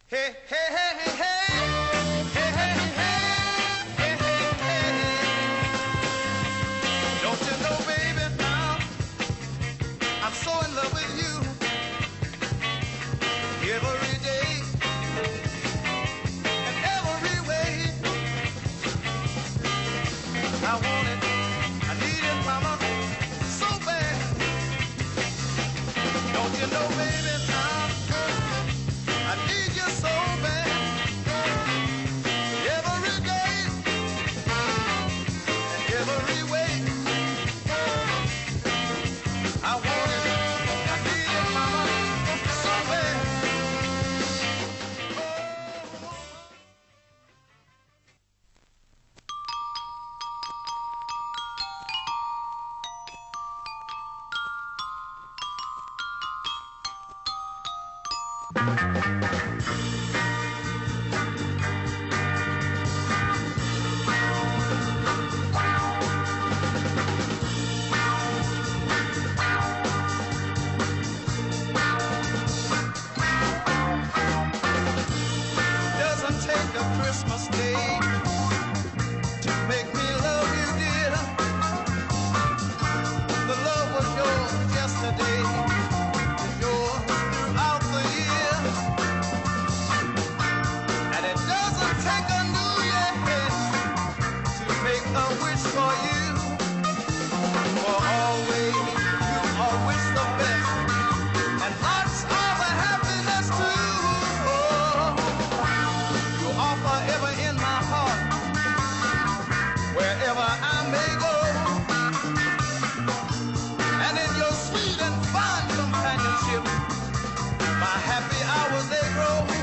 Hey, hey, hey, hey, hey. Hey, hey, hey, hey, hey, hey. Don't you know, baby, now I'm so in love with you every day and every way. I want it, I need it, mama, so bad. Don't you know, baby, now I need you so bad every day and every way. I want it, I need it, mama, so bad. Doesn't take a Christmas day to make me love you, dear. The love was yours yesterday, yours throughout the year. And it doesn't take a New Year to make a wish for you. For always you are wish the best, and lots of happiness too. Oh, you are forever in my heart, wherever I may go. And in your sweet and fine companionship, my happy hours they grow.